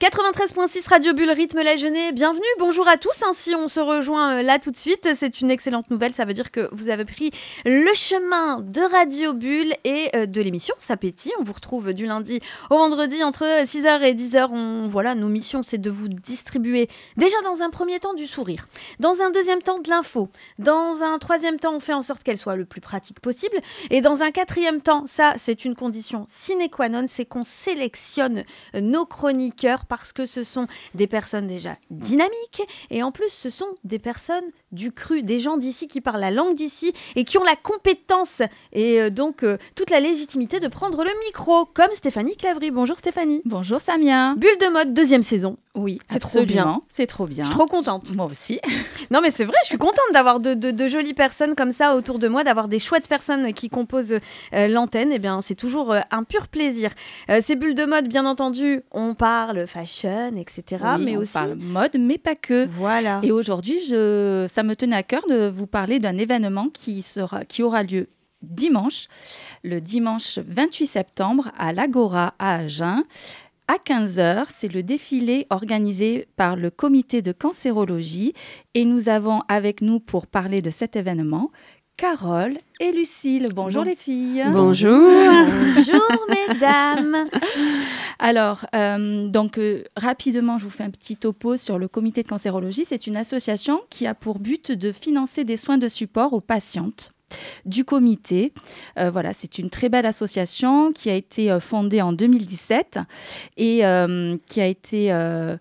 93.6 Radio Bulle, rythme la Genée, bienvenue, bonjour à tous, si on se rejoint là tout de suite, c'est une excellente nouvelle, ça veut dire que vous avez pris le chemin de Radio Bulle et de l'émission Ça pétille. On vous retrouve du lundi au vendredi entre 6h et 10h, voilà, nos missions c'est de vous distribuer déjà dans un premier temps du sourire, dans un deuxième temps de l'info, dans un troisième temps on fait en sorte qu'elle soit le plus pratique possible et dans un quatrième temps, ça c'est une condition sine qua non, c'est qu'on sélectionne nos chroniqueurs parce que ce sont des personnes déjà dynamiques et en plus ce sont des personnes du cru, des gens d'ici qui parlent la langue d'ici et qui ont la compétence et donc toute la légitimité de prendre le micro, comme Stéphanie Clavry. Bonjour Stéphanie. Bonjour Samia. Bulle de mode, 2e saison. Oui, c'est trop bien. C'est trop bien. Je suis trop contente. Moi aussi. Non mais c'est vrai, je suis contente d'avoir de jolies personnes comme ça autour de moi, d'avoir des chouettes personnes qui composent l'antenne. Eh bien, c'est toujours un pur plaisir. Ces bulles de mode, bien entendu, on parle fashion, etc. Oui, mais on aussi parle mode, mais pas que. Voilà. Et aujourd'hui, ça me tenait à cœur de vous parler d'un événement qui aura lieu dimanche, le dimanche 28 septembre à l'Agora à Agen. À 15h, c'est le défilé organisé par le comité de cancérologie et nous avons avec nous pour parler de cet événement Carole et Lucille. Bonjour les filles. Bonjour. Bonjour mesdames. Alors, rapidement, je vous fais un petit topo sur le comité de cancérologie. C'est une association qui a pour but de financer des soins de support aux patientes du comité. Voilà, c'est une très belle association qui a été fondée en 2017 et qui a été,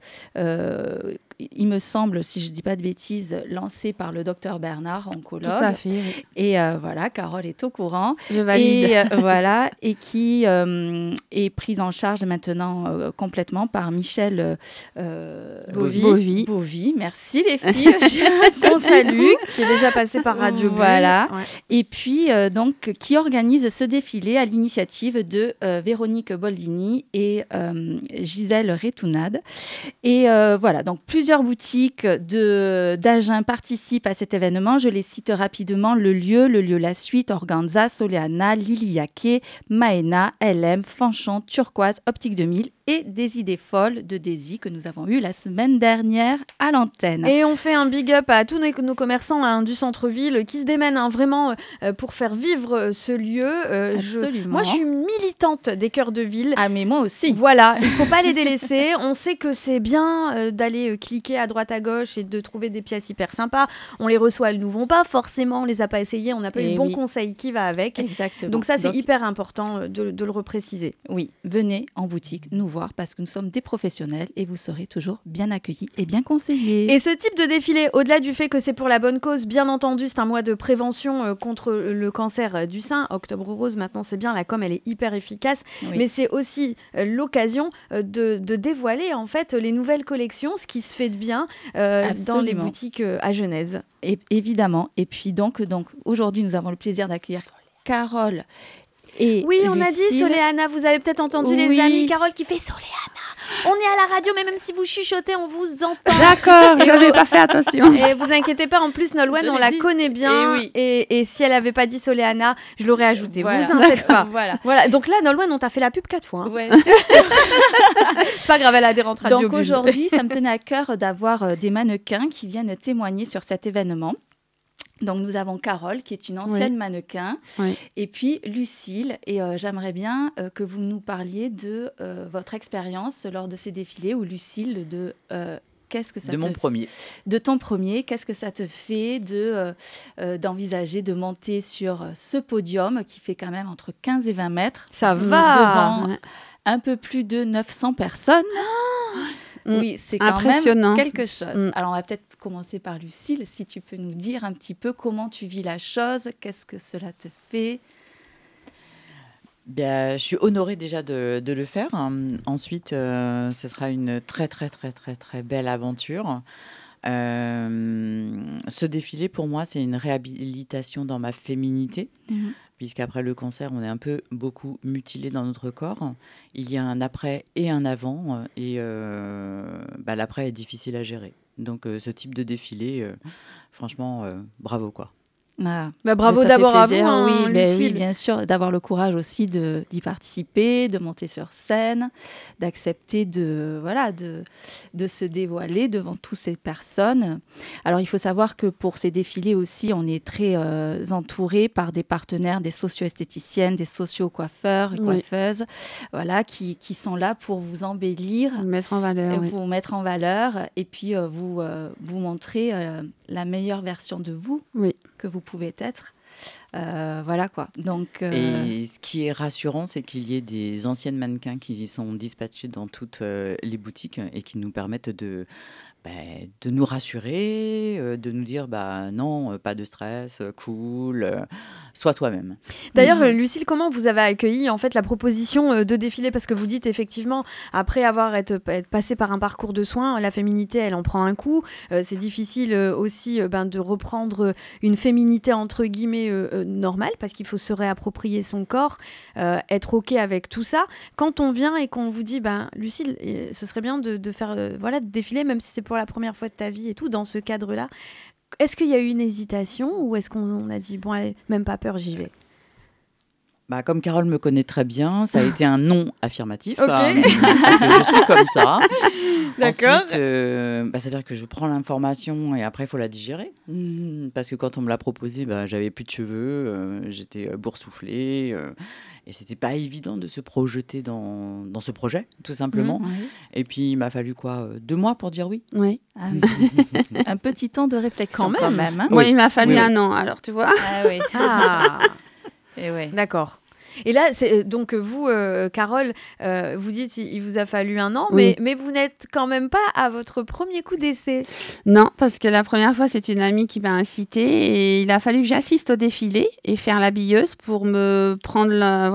il me semble, si je ne dis pas de bêtises, lancée par le docteur Bernard, oncologue. Tout à fait. Oui. Et voilà, Carole est au courant. Je valide. Et, voilà, et qui est prise en charge maintenant complètement par Michel Bovy. Merci les filles. On salue, qui est déjà passé par Radio Bulle. Voilà. Ouais. Et puis, donc, qui organise ce défilé à l'initiative de Véronique Boldini et Gisèle Retounade. Et voilà, donc plusieurs boutiques d'Agen participent à cet événement. Je les cite rapidement. Le lieu La Suite, Organza, Soleana, Liliaké, Maena, LM, Fanchon, Turquoise, Optique 2000 et des idées folles de Daisy que nous avons eues la semaine dernière à l'antenne. Et on fait un big up à tous nos commerçants du centre-ville qui se démènent vraiment pour faire vivre ce lieu. Absolument. Moi, je suis militante des cœurs de ville. Ah, mais moi aussi. Voilà, il ne faut pas les délaisser. On sait que c'est bien d'aller cliquer à droite à gauche et de trouver des pièces hyper sympas. On les reçoit, elles ne nous vont pas forcément, on les a pas essayées, on n'a pas eu le bon conseil qui va avec. Exactement. Donc ça, c'est hyper important de le repréciser. Oui, venez en boutique nous voir parce que nous sommes des professionnels et vous serez toujours bien accueillis et bien conseillés. Et ce type de défilé, au-delà du fait que c'est pour la bonne cause, bien entendu, c'est un mois de prévention contre le cancer du sein. Octobre Rose, maintenant, c'est bien, la com, elle est hyper efficace. Oui. Mais c'est aussi l'occasion de dévoiler, en fait, les nouvelles collections, ce qui se fait de bien dans les boutiques à Genèse. Et, évidemment. Et puis, donc aujourd'hui, nous avons le plaisir d'accueillir Carole et oui, on Lucille. a dit Soleana, vous avez peut-être entendu les amis. Carole qui fait Soleana. On est à la radio, mais même si vous chuchotez, on vous entend. D'accord, j'avais pas fait attention. Et vous inquiétez pas, en plus, Nolwenn, on la connaît bien. Et si elle avait pas dit Soleana, je l'aurais ajouté. Voilà. Vous inquiétez pas. Voilà. Donc là, Nolwenn, on t'a fait la pub 4 fois. Hein. Ouais, c'est sûr. C'est pas grave, elle a des rentrées radio. Donc aujourd'hui, ça me tenait à cœur d'avoir des mannequins qui viennent témoigner sur cet événement. Donc, nous avons Carole, qui est une ancienne mannequin, et puis Lucille. Et j'aimerais bien que vous nous parliez de votre expérience lors de ces défilés, ou Lucille, qu'est-ce que ça de ton premier, qu'est-ce que ça te fait d'envisager de monter sur ce podium qui fait quand même entre 15 et 20 mètres. Ça va devant un peu plus de 900 personnes. Oui, c'est quand même quelque chose. Alors, on va peut-être commencer par Lucille. Si tu peux nous dire un petit peu comment tu vis la chose, qu'est-ce que cela te fait ? Bien, je suis honorée déjà de le faire. Ensuite, ce sera une très, très, très, très, très belle aventure. Ce défilé, pour moi, c'est une réhabilitation dans ma féminité. Puisqu'après le cancer, on est beaucoup mutilé dans notre corps. Il y a un après et un avant, et l'après est difficile à gérer. Donc ce type de défilé, franchement, bravo quoi. Ah, bravo ça d'abord fait à vous, plaisir. hein, Oui, Lucille. oui, bien sûr, d'avoir le courage aussi d'y participer, de monter sur scène, d'accepter de se dévoiler devant toutes ces personnes. Alors, il faut savoir que pour ces défilés aussi, on est très entouré par des partenaires, des socio-esthéticiennes, des socio-coiffeurs et coiffeuses, voilà, qui sont là pour vous embellir, Mettre en valeur. vous mettre en valeur et puis vous montrer la meilleure version de vous que vous pouvez être. Voilà quoi. Donc, Et ce qui est rassurant, c'est qu'il y ait des anciennes mannequins qui sont dispatchés dans toutes les boutiques et qui nous permettent de nous rassurer, de nous dire non, pas de stress, cool, sois toi-même. D'ailleurs, Lucille, comment vous avez accueilli en fait la proposition de défiler? Parce que vous dites effectivement, après avoir être passé par un parcours de soins, la féminité, elle en prend un coup. C'est difficile aussi de reprendre une féminité entre guillemets normale, parce qu'il faut se réapproprier son corps, être OK avec tout ça. Quand on vient et qu'on vous dit, Lucille, ce serait bien de faire de défiler, même si c'est pour la première fois de ta vie et tout, dans ce cadre-là. Est-ce qu'il y a eu une hésitation ou est-ce qu'on a dit, bon, allez, même pas peur, j'y vais? Comme Carole me connaît très bien, ça a été un non affirmatif. Ok. Parce que je suis comme ça. D'accord. Ensuite, c'est-à-dire que je prends l'information et après, il faut la digérer. Parce que quand on me l'a proposé, j'avais plus de cheveux, j'étais boursouflée. Et c'était pas évident de se projeter dans ce projet, tout simplement. Et puis, il m'a fallu 2 mois pour dire oui. Oui. Ah oui. Un petit temps de réflexion quand même. Hein. Moi, il m'a fallu un an, alors tu vois. Ah oui. Et ouais. D'accord. Et là, donc vous, Carole, vous dites il vous a fallu un an, mais vous n'êtes quand même pas à votre premier coup d'essai. Non, parce que la première fois, c'est une amie qui m'a incitée et il a fallu que j'assiste au défilé et faire l'habilleuse pour me prendre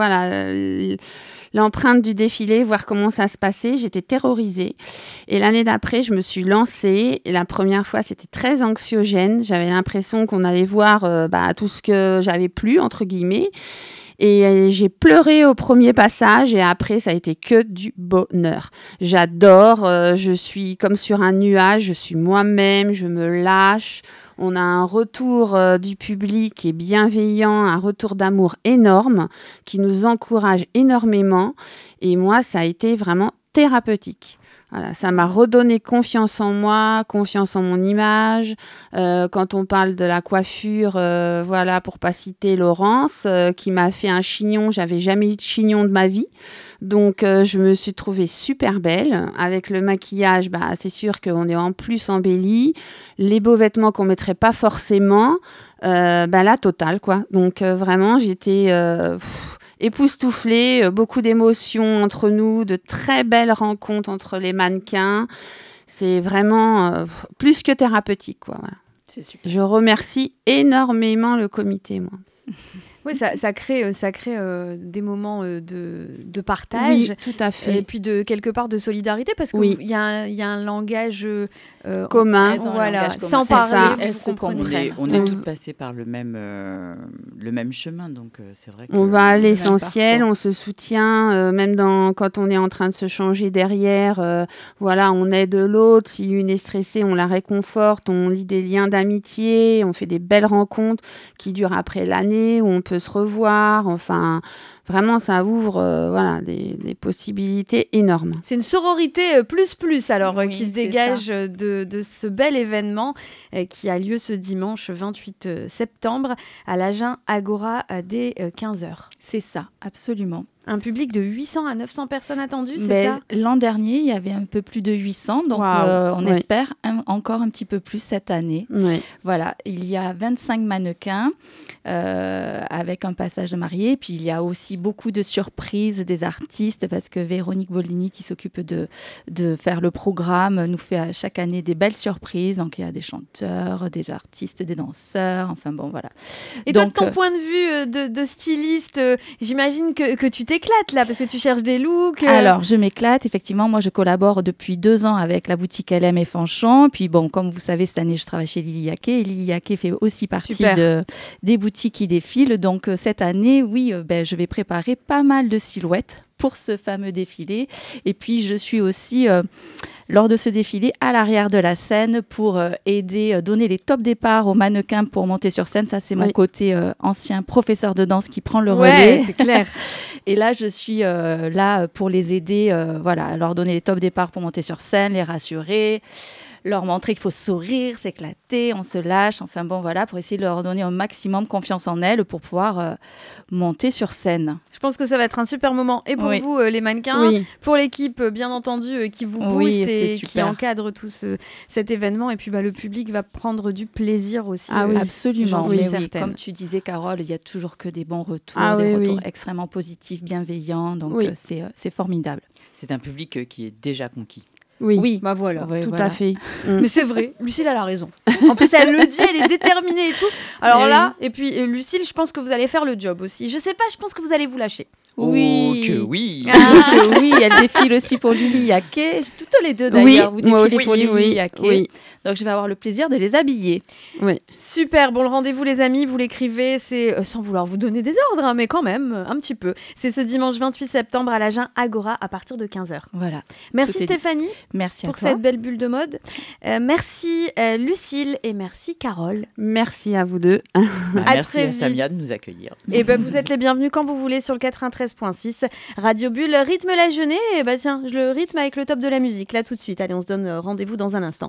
l'empreinte du défilé, voir comment ça se passait. J'étais terrorisée. Et l'année d'après, je me suis lancée. Et la première fois, c'était très anxiogène. J'avais l'impression qu'on allait voir tout ce que j'avais plus, entre guillemets. Et j'ai pleuré au premier passage et après, ça a été que du bonheur. J'adore, je suis comme sur un nuage, je suis moi-même, je me lâche. On a un retour du public qui est bienveillant, un retour d'amour énorme qui nous encourage énormément. Et moi, ça a été vraiment thérapeutique. Voilà, ça m'a redonné confiance en moi, confiance en mon image. Quand on parle de la coiffure, pour pas citer Laurence, qui m'a fait un chignon, j'avais jamais eu de chignon de ma vie. Donc, je me suis trouvée super belle. Avec le maquillage, c'est sûr qu'on est en plus embellie. Les beaux vêtements qu'on mettrait pas forcément, la totale, quoi. Donc, vraiment, j'étais... époustouflée, beaucoup d'émotions entre nous, de très belles rencontres entre les mannequins. C'est vraiment plus que thérapeutique, quoi. Voilà. C'est super. Je remercie énormément le comité, moi. Oui, ça crée des moments de partage. Oui, tout à fait. Et puis quelque part de solidarité, parce qu'il y a un langage commun. Voilà, commun. sans parler, elles se comprennent. On est toutes passées par le même chemin, donc c'est vrai que... On va à l'essentiel, on se soutient, même quand on est en train de se changer derrière, on aide l'autre. Si une est stressée, on la réconforte, on lie des liens d'amitié, on fait des belles rencontres qui durent après l'année, où on peut se revoir, enfin... Vraiment, ça ouvre des possibilités énormes. C'est une sororité plus alors qui se c'est dégage de ce bel événement qui a lieu ce dimanche 28 septembre à l'Agen Agora dès 15h. C'est ça, absolument. Un public de 800 à 900 personnes attendues, c'est ça? L'an dernier, il y avait un peu plus de 800, donc on espère encore un petit peu plus cette année. Oui. Voilà, il y a 25 mannequins avec un passage de mariée, puis il y a aussi beaucoup de surprises des artistes, parce que Véronique Boldini, qui s'occupe de faire le programme, nous fait chaque année des belles surprises. Donc il y a des chanteurs, des artistes, des danseurs, enfin bon, voilà. Et donc, toi, de ton point de vue de styliste, j'imagine que tu t'éclates là, parce que tu cherches des looks. Alors, je m'éclate. Effectivement, moi, je collabore depuis 2 ans avec la boutique LM et Fanchon. Puis bon, comme vous savez, cette année, je travaille chez Lily Yaquet. Et Lily Yaquet fait aussi partie des boutiques qui défilent. Donc, cette année, oui, je vais préparer préparé pas mal de silhouettes pour ce fameux défilé. Et puis, je suis aussi, lors de ce défilé, à l'arrière de la scène pour aider, donner les top départs aux mannequins pour monter sur scène. Ça, c'est mon côté ancien professeur de danse qui prend le relais. C'est clair. Et là, je suis là pour les aider, leur donner les top départs pour monter sur scène, les rassurer, leur montrer qu'il faut sourire, s'éclater, on se lâche, pour essayer de leur donner un maximum confiance en elles pour pouvoir monter sur scène. Je pense que ça va être un super moment. Et pour vous, les mannequins, pour l'équipe, bien entendu, qui vous booste et qui encadre tout cet événement. Et puis, le public va prendre du plaisir aussi. Absolument. Comme tu disais, Carole, il n'y a toujours que des bons retours, des retours extrêmement positifs, bienveillants. Donc, c'est formidable. C'est un public qui est déjà conquis. Oui, voilà. Tout à fait. Mais c'est vrai, Lucille, elle a raison. En plus, elle le dit, elle est déterminée et tout. Alors et puis Lucille, je pense que vous allez faire le job aussi. Je sais pas, je pense que vous allez vous lâcher. Oui. Oh, que oui. Oui, elle défile aussi pour Lily Yaquet. Toutes les deux d'ailleurs, vous défilez pour Lily Yaquet. Oui. Donc je vais avoir le plaisir de les habiller. Oui. Super, bon le rendez-vous les amis, vous l'écrivez, c'est sans vouloir vous donner des ordres, mais quand même, un petit peu. C'est ce dimanche 28 septembre à l'Agen Agora à partir de 15h. Voilà. Merci Stéphanie. Merci pour à toi. cette belle bulle de mode. Merci Lucille et merci Carole. Merci à vous deux. Merci à Samia de nous accueillir. Et vous êtes les bienvenus quand vous voulez sur le 93.6. Radio Bulle rythme la journée. Et tiens, je le rythme avec le top de la musique là tout de suite. Allez, on se donne rendez-vous dans un instant.